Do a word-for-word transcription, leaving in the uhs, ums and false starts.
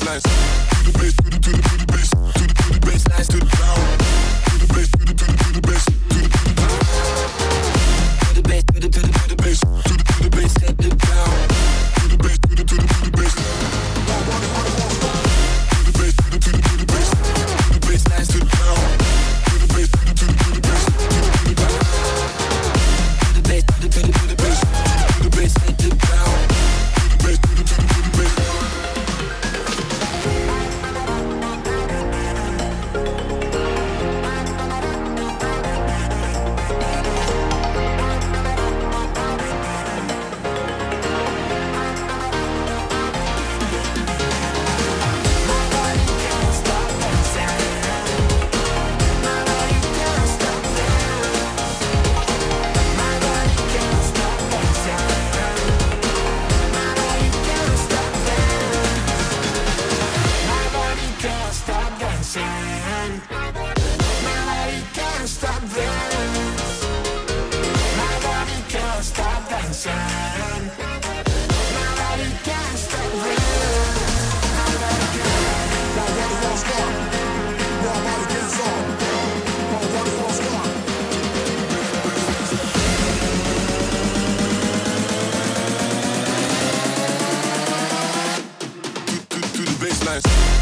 baseline, to the bass, to the to the to the bass, to the to the baseline, to the ground, to the bass, to the to the to the bass, to the to the bass, to the to the to the bass, to the to the bass, set the ground, to the bass, to the to the to the bass, to the bass, to the to the to the bass, to the baseline, to the ground, to the bass, to the to the to the bass, to the to the to the bass, to the to the to the bass, to the bass, set the ground, to the bass, to the to the to the bass. To the baseline.